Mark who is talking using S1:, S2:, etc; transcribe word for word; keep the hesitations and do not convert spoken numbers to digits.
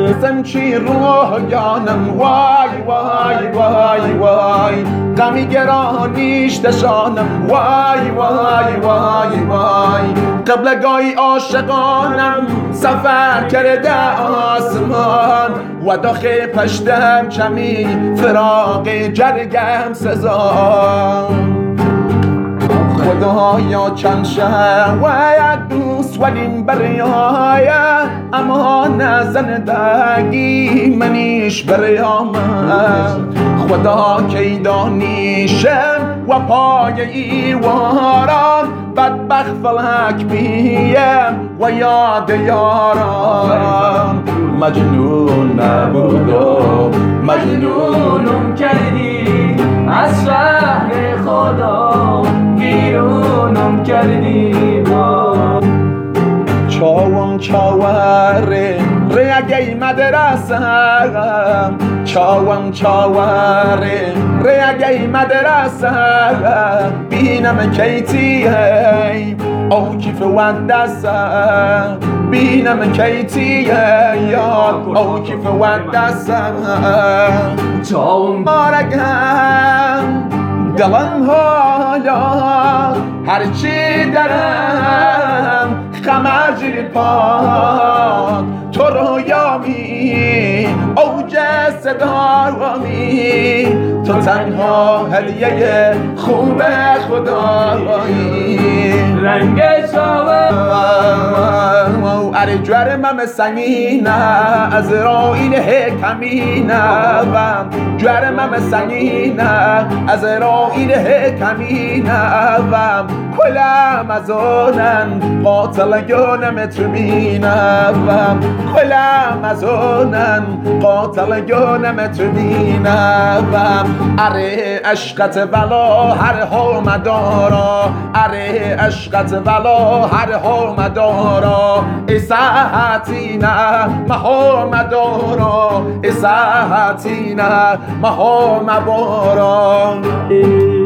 S1: سمچی روح جانم وای وای وای وای غمی گرانیش دشانم وای وای وای وای قبل گاهی عاشقانم سفر کرده آسمان و داخل پشتم کمی فراق جرگم سزا خدایا چند شب و دوست ولیم بریای اما نزن دگی منیش بریامم خدا کی دانیشم و پای ایواران بدبخت فلک بیم و یاد یاران مجنون نبودم
S2: مجنونم کردی از شهر خدا بیرونم کردی با
S1: چاوم چاوره ریگی مدرسم چاوم چاوره ریگی مدرسم بینم کیتی او کیف و دستم بینم کیتی یاد او کیف و دستم
S2: چاوم
S1: مارگم دلم حالا هرچی درم خمجر پاک تو رویامی اوج صدامی تو تنها هدیه خوب خدایی
S2: رنگ شاور
S1: اره جرمم سنگینه از رایل کمینه وم جرمم سنگینه از رایل کمینه وم کلم از اونن قاتل گونم تو بینم کلم از اونن قاتل گونم تو بینم اره عشقت ولا هر ها مدارا اره عشقت ولا هر ها مدارا اساحتی نه مها مدارا اساحتی نه مها مبارا